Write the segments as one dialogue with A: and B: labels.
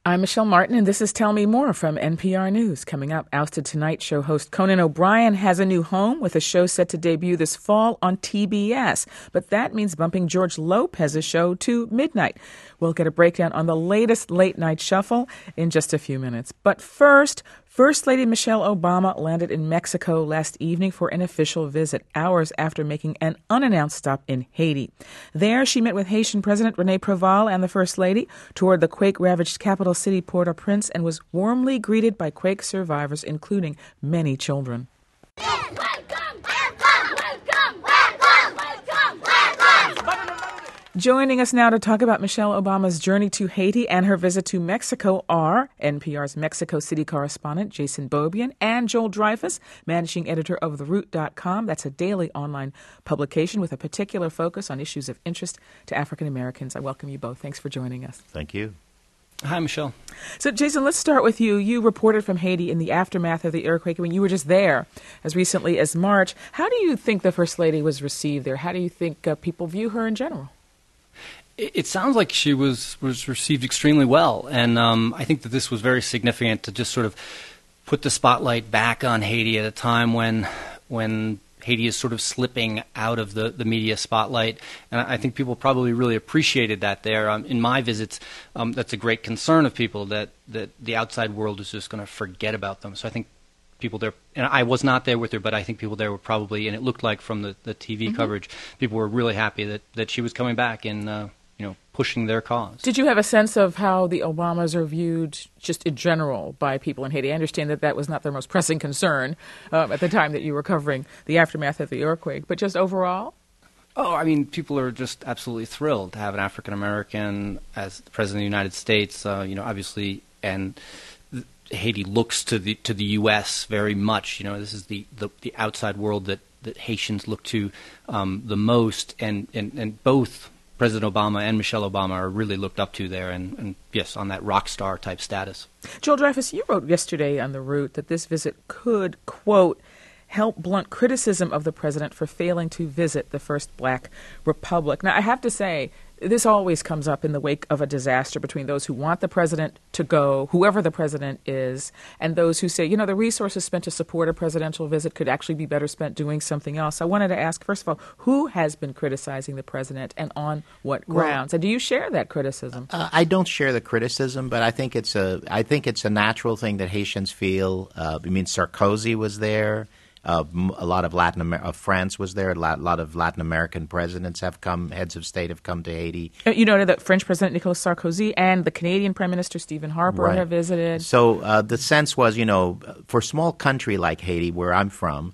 A: I'm Michelle Martin, and this is Tell Me More from NPR News. Coming up, Ousted Tonight show host Conan O'Brien has a new home with a show set to debut this fall on TBS. But that means bumping George Lopez's show to midnight. We'll get a breakdown on the latest late-night shuffle in just a few minutes. But first Lady Michelle Obama landed in Mexico last evening for an official visit, hours after making an unannounced stop in Haiti. There, she met with Haitian President René Préval and the First Lady, toured the quake-ravaged capital city Port-au-Prince, and was warmly greeted by quake survivors, including many children. Joining us now to talk about Michelle Obama's journey to Haiti and her visit to Mexico are NPR's Mexico City correspondent Jason Beaubien and Joel Dreyfus, managing editor of TheRoot.com. That's a daily online publication with a particular focus on issues of interest to African Americans. I welcome you both. Thanks for joining us.
B: Thank you.
C: Hi, Michelle.
A: So, Jason, let's start with you. You reported from Haiti in the aftermath of the earthquake. I mean, you were just there as recently as March. How do you think the First Lady was received there? How do you think people view her in general?
C: It sounds like she was received extremely well, and I think that this was very significant to just sort of put the spotlight back on Haiti at a time when Haiti is sort of slipping out of the media spotlight, and I think people probably really appreciated that there. In my visits, that's a great concern of people, that the outside world is just going to forget about them. So I think people there, and I was not there with her, but I think people there were probably, and it looked like from the TV coverage, people were really happy that she was coming back and pushing their cause.
A: Did you have a sense of how the Obamas are viewed just in general by people in Haiti? I understand that was not their most pressing concern at the time that you were covering the aftermath of the earthquake, but just overall?
C: Oh, I mean, people are just absolutely thrilled to have an African American as the President of the United States, obviously, and Haiti looks to the U.S. very much. This is the outside world that Haitians look to the most, and both President Obama and Michelle Obama are really looked up to there, and yes, on that rock star type status.
A: Joel Dreyfus, you wrote yesterday on The Root that this visit could, quote, help blunt criticism of the president for failing to visit the first black republic. Now, I have to say, this always comes up in the wake of a disaster between those who want the president to go, whoever the president is, and those who say, the resources spent to support a presidential visit could actually be better spent doing something else. I wanted to ask, first of all, who has been criticizing the president and on what grounds? And do you share that criticism?
B: I don't share the criticism, but I think it's a natural thing that Haitians feel. Sarkozy was there. A lot of France was there. A lot of Latin American presidents have come. Heads of state have come to Haiti.
A: You know that French President Nicolas Sarkozy and the Canadian Prime Minister Stephen Harper have visited.
B: So the sense was, for a small country like Haiti, where I'm from,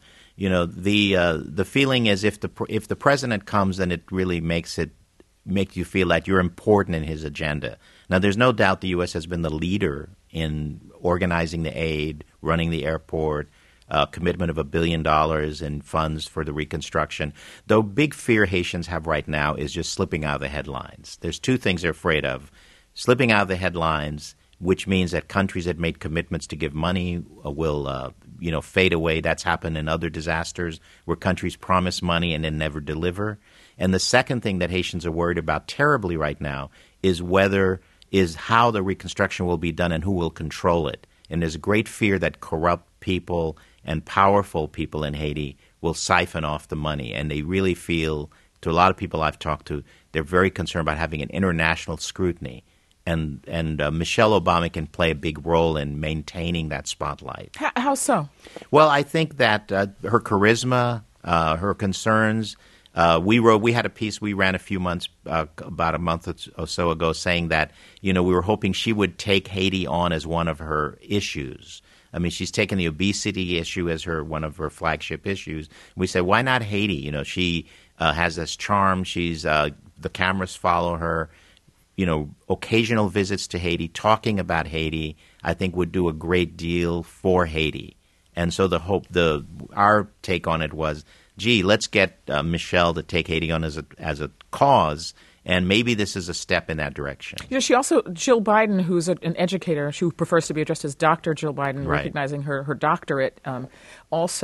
B: the feeling is if the president comes, then it really makes you feel like you're important in his agenda. Now, there's no doubt the U.S. has been the leader in organizing the aid, running the airport. Commitment of $1 billion in funds for the reconstruction. The big fear Haitians have right now is just slipping out of the headlines. There's two things they're afraid of. Slipping out of the headlines, which means that countries that made commitments to give money will fade away. That's happened in other disasters where countries promise money and then never deliver. And the second thing that Haitians are worried about terribly right now is how the reconstruction will be done and who will control it. And there's a great fear that corrupt people and powerful people in Haiti will siphon off the money. And they really feel, to a lot of people I've talked to, they're very concerned about having an international scrutiny. And Michelle Obama can play a big role in maintaining that spotlight.
A: How so?
B: Well, I think that her charisma, her concerns. We had a piece we ran a few months, about a month or so ago, saying that we were hoping she would take Haiti on as one of her issues. I mean, she's taken the obesity issue as one of her flagship issues. We said, why not Haiti? She has this charm. The cameras follow her. Occasional visits to Haiti, talking about Haiti, I think would do a great deal for Haiti. And so our take on it was, let's get Michelle to take Haiti on as a cause. And maybe this is a step in that direction.
A: She also, Jill Biden, who's an educator, who prefers to be addressed as Dr. Jill Biden, recognizing her doctorate, also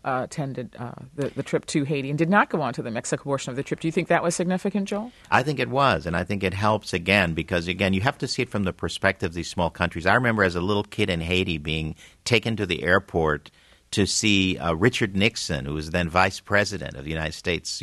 A: attended the trip to Haiti and did not go on to the Mexico portion of the trip. Do you think that was significant, Joel?
B: I think it was, and I think it helps again because, again, you have to see it from the perspective of these small countries. I remember as a little kid in Haiti being taken to the airport to see Richard Nixon, who was then vice president of the United States,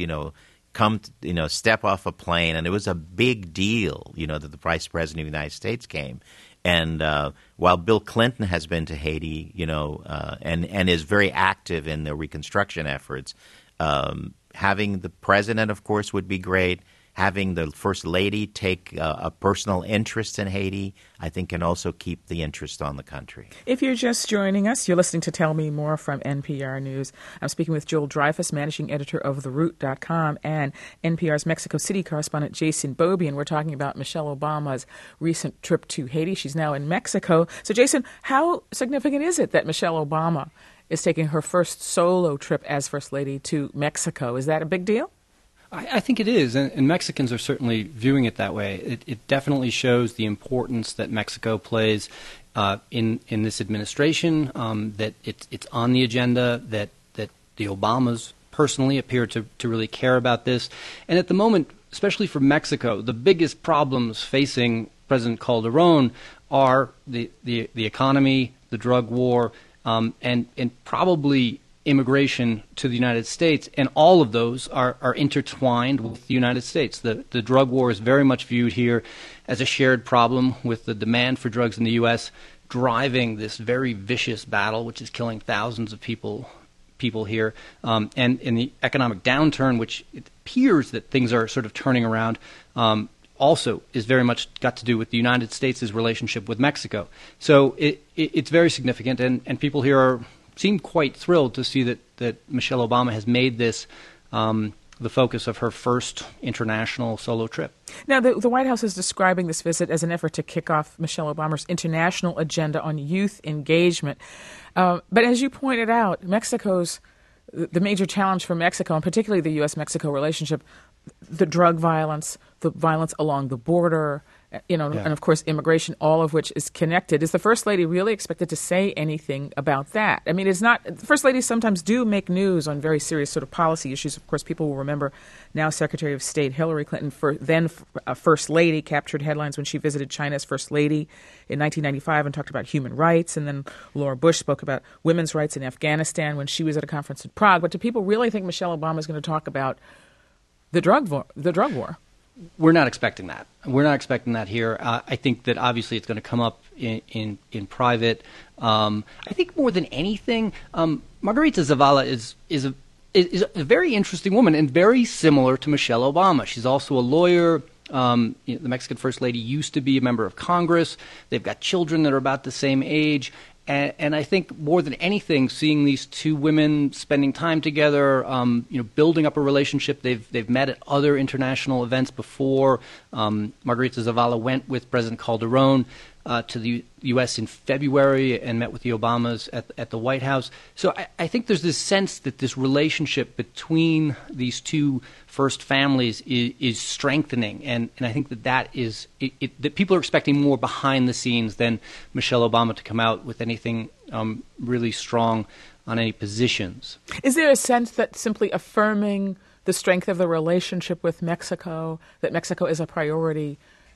B: step off a plane, and it was a big deal, that the vice president of the United States came. And while Bill Clinton has been to Haiti, and is very active in the reconstruction efforts, having the president, of course, would be great. Having the First Lady take a personal interest in Haiti, I think, can also keep the interest on the country.
A: If you're just joining us, you're listening to Tell Me More from NPR News. I'm speaking with Joel Dreyfus, managing editor of TheRoot.com, and NPR's Mexico City correspondent Jason Bobie, and we're talking about Michelle Obama's recent trip to Haiti. She's now in Mexico. So, Jason, how significant is it that Michelle Obama is taking her first solo trip as First Lady to Mexico? Is that a big deal?
C: I think it is, and Mexicans are certainly viewing it that way. It definitely shows the importance that Mexico plays in this administration, that it's on the agenda, that the Obamas personally appear to really care about this. And at the moment, especially for Mexico, the biggest problems facing President Calderon are the economy, the drug war, and probably immigration to the United States, and all of those are intertwined with the United States. The drug war is very much viewed here as a shared problem, with the demand for drugs in the U.S. driving this very vicious battle, which is killing thousands of people here. And in the economic downturn, which it appears that things are sort of turning around, also is very much got to do with the United States' relationship with Mexico. So it's very significant, and people here seem quite thrilled to see that Michelle Obama has made this the focus of her first international solo trip.
A: Now, the White House is describing this visit as an effort to kick off Michelle Obama's international agenda on youth engagement. But as you pointed out, the major challenge for Mexico, and particularly the U.S.-Mexico relationship, the drug violence, the violence along the border, and of course immigration, all of which is connected. Is the First Lady really expected to say anything about that? I mean, First Ladies sometimes do make news on very serious sort of policy issues. Of course, people will remember now Secretary of State Hillary Clinton, then First Lady, captured headlines when she visited China as First Lady in 1995 and talked about human rights. And then Laura Bush spoke about women's rights in Afghanistan when she was at a conference in Prague. But do people really think Michelle Obama is going to talk about the drug war?
C: We're not expecting that. We're not expecting that here. I think that obviously it's going to come up in private. I think more than anything, Margarita Zavala is a very interesting woman and very similar to Michelle Obama. She's also a lawyer. The Mexican First Lady used to be a member of Congress. They've got children that are about the same age. And I think more than anything, seeing these two women spending time together, building up a relationship. They've met at other international events before. Margarita Zavala went with President Calderon to the U.S. in February and met with the Obamas at the White House. So I think there's this sense that this relationship between these two first families is strengthening, and I think that is that people are expecting more behind the scenes than Michelle Obama to come out with anything really strong on any positions.
A: Is there a sense that simply affirming the strength of the relationship with Mexico, that Mexico is a priority,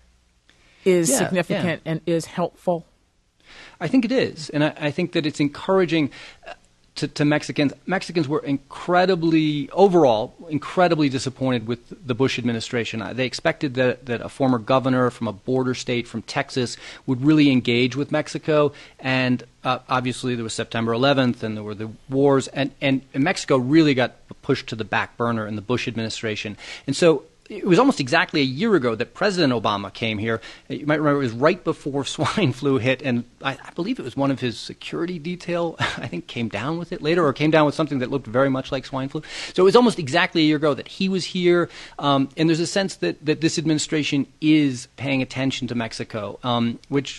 A: is significant and is helpful?
C: I think it is, and I think that it's encouraging to Mexicans. Mexicans were incredibly disappointed with the Bush administration. They expected that a former governor from a border state from Texas would really engage with Mexico, and obviously there was September 11th and there were the wars, and Mexico really got pushed to the back burner in the Bush administration. And so it was almost exactly a year ago that President Obama came here. You might remember it was right before swine flu hit, and I believe it was one of his security detail, I think, came down with it later, or came down with something that looked very much like swine flu. So it was almost exactly a year ago that he was here, and there's a sense that this administration is paying attention to Mexico, which,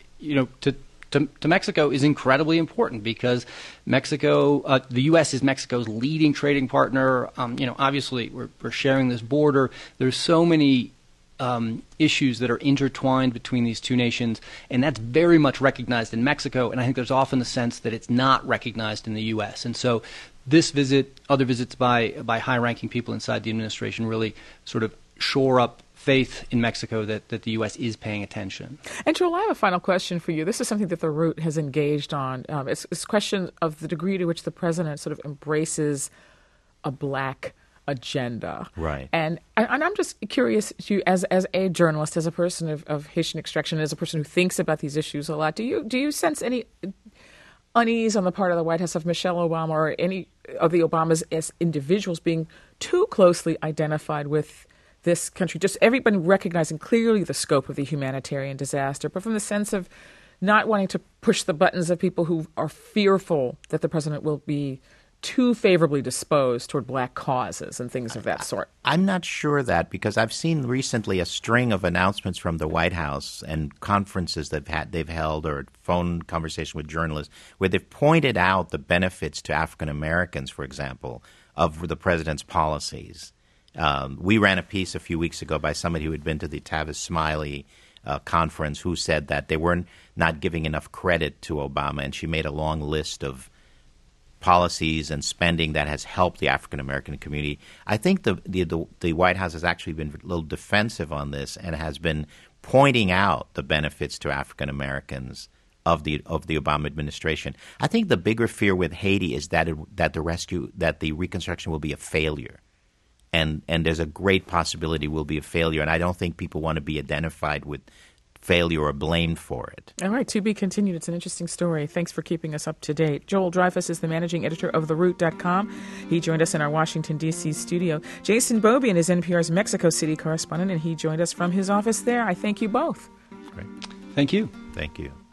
C: to Mexico is incredibly important because Mexico, the U.S. is Mexico's leading trading partner. Obviously we're sharing this border. There's so many issues that are intertwined between these two nations, and that's very much recognized in Mexico, and I think there's often the sense that it's not recognized in the U.S. And so this visit, other visits by high-ranking people inside the administration really sort of shore up faith in Mexico that the U.S. is paying attention.
A: And Joel, I have a final question for you. This is something that the Root has engaged on. It's a question of the degree to which the president sort of embraces a black agenda.
B: Right.
A: And I'm just curious, as a journalist, as a person of Haitian extraction, as a person who thinks about these issues a lot, do you sense any unease on the part of the White House of Michelle Obama or any of the Obamas as individuals being too closely identified with this country, just everybody recognizing clearly the scope of the humanitarian disaster, but from the sense of not wanting to push the buttons of people who are fearful that the president will be too favorably disposed toward black causes and things of that sort?
B: I'm not sure that, because I've seen recently a string of announcements from the White House and conferences they've held or phone conversation with journalists where they've pointed out the benefits to African Americans, for example, of the president's policies. We ran a piece a few weeks ago by somebody who had been to the Tavis Smiley conference who said that they were not giving enough credit to Obama, and she made a long list of policies and spending that has helped the African American community. I think the White House has actually been a little defensive on this and has been pointing out the benefits to African Americans of the Obama administration. I think the bigger fear with Haiti is that the reconstruction will be a failure. And there's a great possibility will be a failure, and I don't think people want to be identified with failure or blamed for it.
A: All right, to be continued. It's an interesting story. Thanks for keeping us up to date. Joel Dreyfus is the managing editor of TheRoot.com. He joined us in our Washington, D.C. studio. Jason Beaubien is NPR's Mexico City correspondent, and he joined us from his office there. I thank you both.
B: Great.
C: Thank you.
B: Thank you.